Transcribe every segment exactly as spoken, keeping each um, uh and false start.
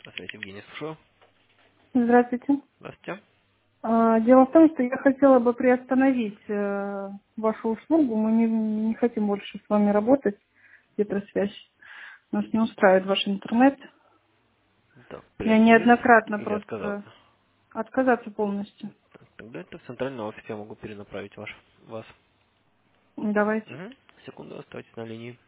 Здравствуйте, Евгений, слушаю. Здравствуйте. Здравствуйте. А, Дело в том, что я хотела бы приостановить э, вашу услугу. Мы не, не хотим больше с вами работать, Петросвязь. Нас не устраивает ваш интернет. Так, Я приостановить неоднократно или просто отказаться? отказаться полностью. Так, тогда это в центральный офис я могу перенаправить ваш, вас. Давайте. Угу. Секунду, оставайтесь на линии.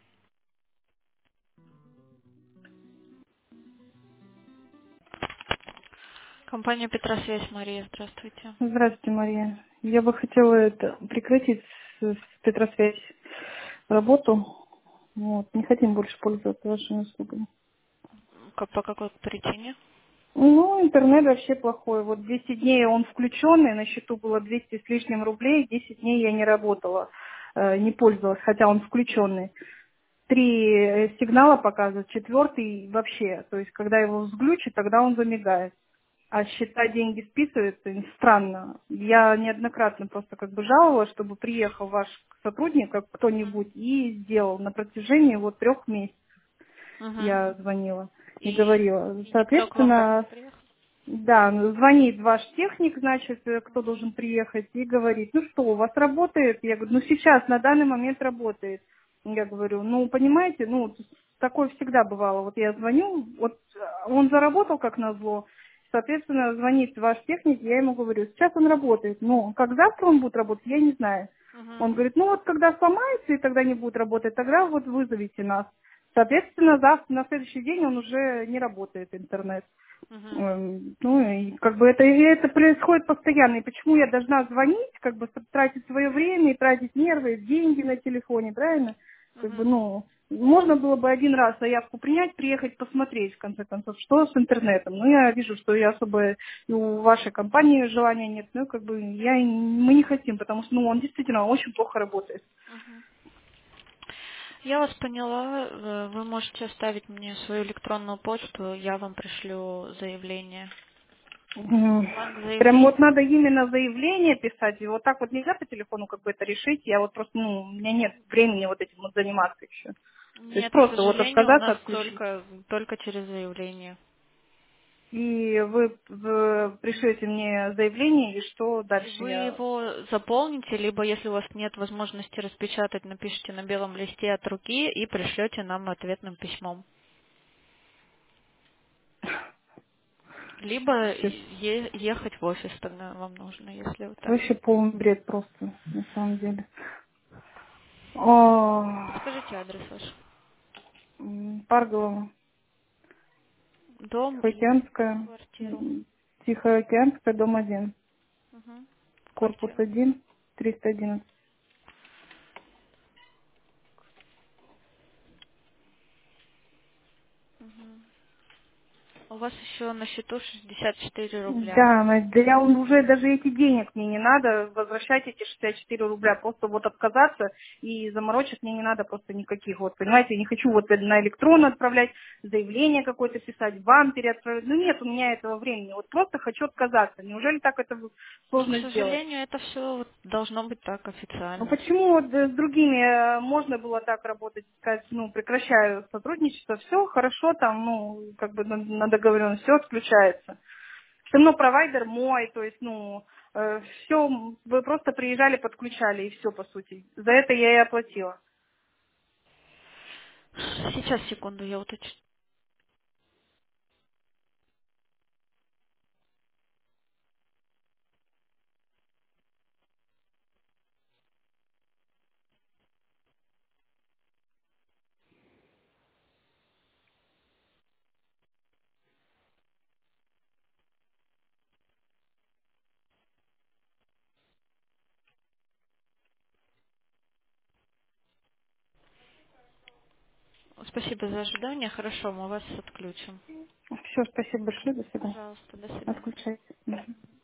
Компания Петросвязь, Мария, здравствуйте. Здравствуйте, Мария. Я бы хотела это прекратить с, с Петросвязь работу. Вот. Не хотим больше пользоваться вашими услугами. Как, по какой причине? Ну, интернет вообще плохой. Вот десять дней он включенный, на счету было двести с лишним рублей, десять дней я не работала, э, не пользовалась, хотя он включенный. Три э, сигнала показывает, четвертый вообще. То есть, когда его взглючит, тогда он замигает. А счета деньги списываются, и странно. Я неоднократно просто как бы жаловалась, чтобы приехал ваш сотрудник, как кто-нибудь, и сделал на протяжении вот трех месяцев. Угу. Я звонила и И, говорила. и никто к вам так не Соответственно, приехал? да, ну, звонит ваш техник, значит, э, кто должен приехать, и говорит, ну что, у вас работает? Я говорю, ну сейчас, на данный момент работает. Я говорю, ну понимаете, ну вот такое всегда бывало. Вот я звоню, вот э, он заработал как назло, соответственно, звонит ваш техник, я ему говорю, сейчас он работает, но как завтра он будет работать, я не знаю. Угу. Он говорит, ну вот когда сломается и тогда не будет работать, тогда вот вызовите нас. Соответственно, завтра, на следующий день он уже не работает, интернет. Угу. Эм, Ну, и как бы это, и это происходит постоянно. И почему я должна звонить, как бы с- тратить свое время и тратить нервы, деньги на телефоне, правильно? Как бы, Угу. ну, можно было бы один раз заявку принять, приехать посмотреть, в конце концов, что с интернетом. Ну, я вижу, что я особо и у вашей компании желания нет. Ну, как бы, я, и- мы не хотим, потому что, ну, он действительно очень плохо работает. Угу. Я вас поняла. Э, Вы можете оставить мне свою электронную почту, я вам пришлю заявление. М, Бланк Прям вот заявления. надо именно заявление писать, и вот так вот нельзя по телефону как бы это решить, я вот просто, ну, у меня нет времени вот этим вот заниматься еще. То есть Нет, к просто вот сожалению, у отказаться, нас отключить. только, только через заявление. И вы, вы пришлете мне заявление, и что дальше Вы я... его заполните, либо если у вас нет возможности распечатать, напишите на белом листе от руки и пришлете нам ответным письмом. Либо Сейчас е- ехать в офис тогда вам нужно, если вы так. вообще полный бред просто, на самом деле. О, Скажите адрес ваш. м, Парголова, Дом или Тихоокеанская, квартиру? м, Тихоокеанская, дом один, Угу. корпус Квартиру. один, триста одиннадцать. Мгм. У вас еще на счету шестьдесят четыре рубля. Да, но да я уже даже эти денег мне не надо, возвращать эти шестьдесят четыре рубля, просто вот отказаться и заморочек мне не надо просто никаких, вот, понимаете, я не хочу вот на электрон отправлять, заявление какое-то писать, вам переотправлять, ну нет у меня этого времени, вот просто хочу отказаться, неужели так это Ну, к сложно сделать? сожалению, это все должно быть так Ну официально. почему вот э, с другими э, можно было так работать, сказать, ну прекращаю сотрудничество, все хорошо, там, ну, как бы на, на договоренность, все отключается. Все равно провайдер мой, то есть, ну, все, вы просто приезжали, подключали, и все, по сути. За это я и оплатила. Сейчас, секунду, я уточню. Спасибо за ожидание. Хорошо, мы вас отключим. Все, спасибо большое, до свидания. Пожалуйста, до свидания. Отключайте. Мгм.